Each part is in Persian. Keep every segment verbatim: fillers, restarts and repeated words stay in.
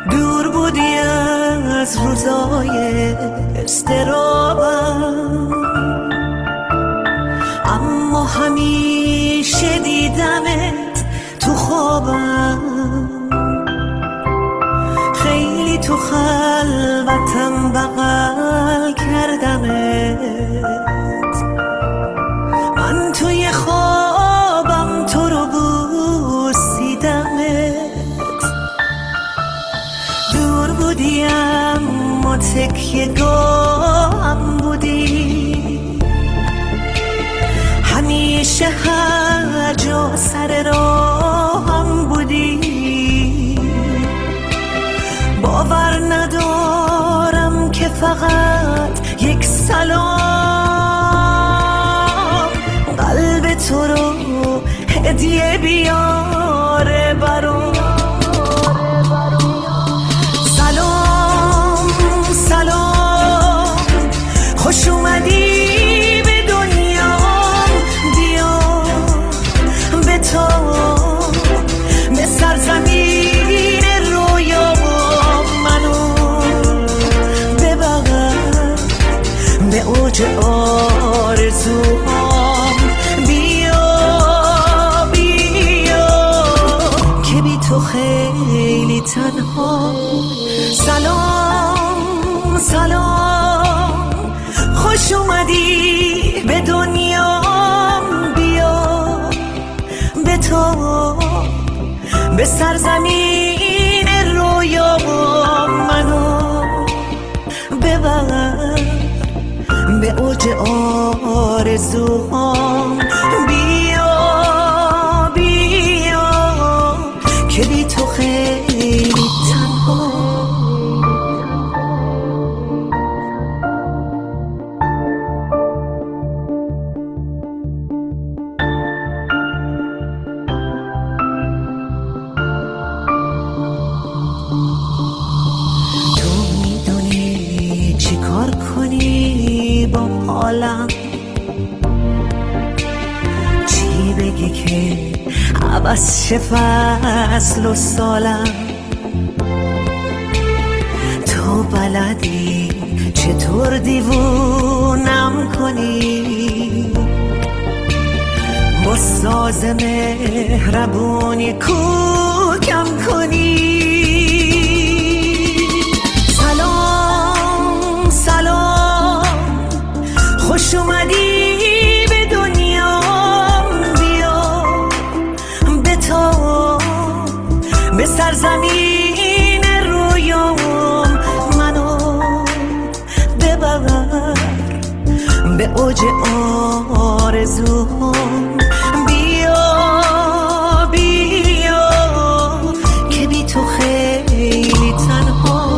دور بودی از روزای استرابم، اما همیشه دیدمت تو خوابم. خیلی تو خلوتم بغل کردمت، من توی خوابم تو رو بوسیدمت. دور بودی اما تکیه گاهم بودی، همیشه هر جا سر راهم بودی. باور ندارم که فقط یک سلام قلب تو رو هدیه بیاره برام. سلام سلام، خوش اومدی به دنیا، بیا به تو به سرزمین رویا منو ببر به اوج آرزوهام. بیا بیا که بی تو خیلی تنها. سلام سلام، خوش اومدی به دنیا، بیا به تو به سرزمین رویا منو ببر به اوج آرزوهام. بیا بیا که بی تو خیلی تنها. چی کار کنی با حالم، چی بگی که عوض شه فصل و سالم. تو بلدی چطور دیوونم کنی، با ساز مهربونی کوکم کنی. خوش اومدی به دنیا، بیا به تو به سرزمین رویام منو ببر به اوج آرزوهام. بیا بیا که بی تو خیلی تنها.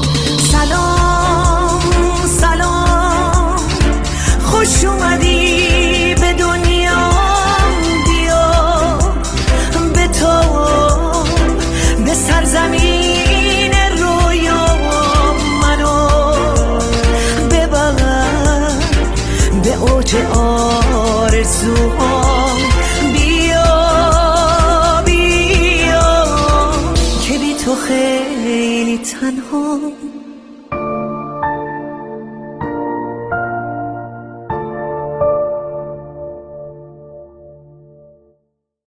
خوش اومدی به دنیا، بیا به تو به سرزمین رویا منو ببر به اوج آرزوهام. بیا بیا که بی تو خیلی تنها.